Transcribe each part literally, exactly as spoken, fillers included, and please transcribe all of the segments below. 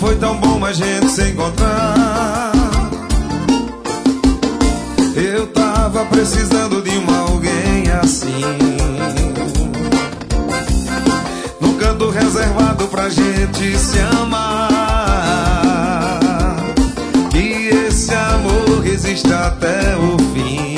foi tão bom a gente se encontrar. Eu tava precisando de uma alguém assim, num canto reservado pra gente se amar. Que esse amor resista até o fim.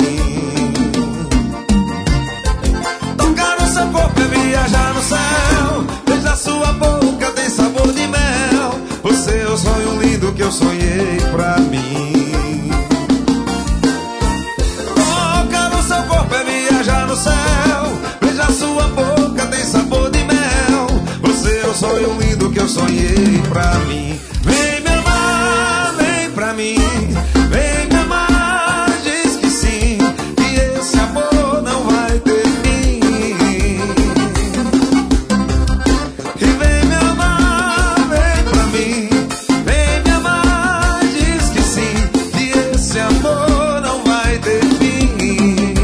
Tocar no seu corpo é viajar no céu. Veja sua boca, tem sabor de mel. Você é o sonho lindo que eu sonhei pra mim. Tocar no seu corpo é viajar no céu. Veja sua boca, tem sabor de mel. Você é o sonho lindo que eu sonhei pra mim. Vem me amar, vem pra mim. Vem me amar, diz que sim. Que esse amor não vai ter fim. E vem me amar, vem pra mim. Vem me amar, diz que sim. Que esse amor não vai ter fim.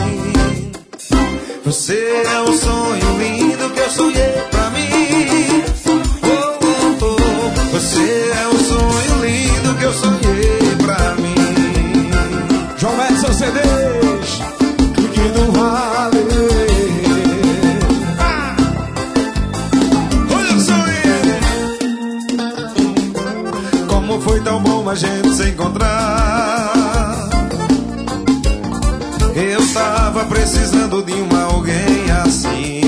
Você é um sonho lindo que eu sonhei pra mim. Oh, oh, oh. Você é um sonho lindo que eu sonhei pra mim. João Edson C Ds, que não vale. Ah! Olha o sonho. Como foi tão bom a gente se encontrar. Eu tava precisando de uma alguém assim,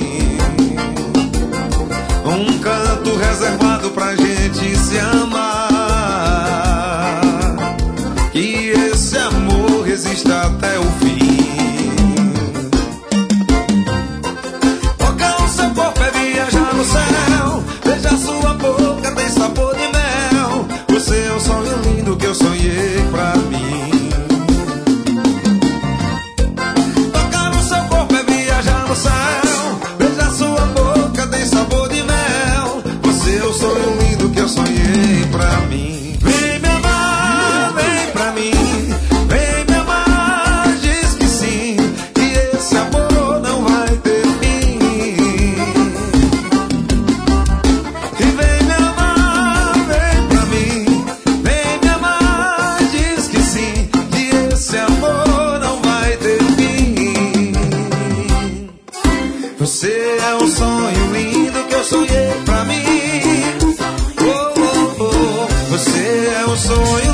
um canto reservado pra gente se amar. Que esse amor resista até o fim. Tocar o seu corpo é viajar no céu. Veja sua boca, tem sabor de mel. Você é o sonho lindo que eu sonhei pra mim. Tocar no seu corpo é viajar no céu. Veja sua boca, tem sabor de mel. Você é o sonho lindo que eu sonhei pra mim. Vem me amar, vem pra mim. Vem me amar, diz que sim. Que esse amor não vai ter fim. E vem me amar, vem pra mim. Vem me amar, diz que sim. Que esse amor não vai ter fim. Você é um sonho lindo que eu sonhei pra mim. Oh, oh, oh. Você é um sonho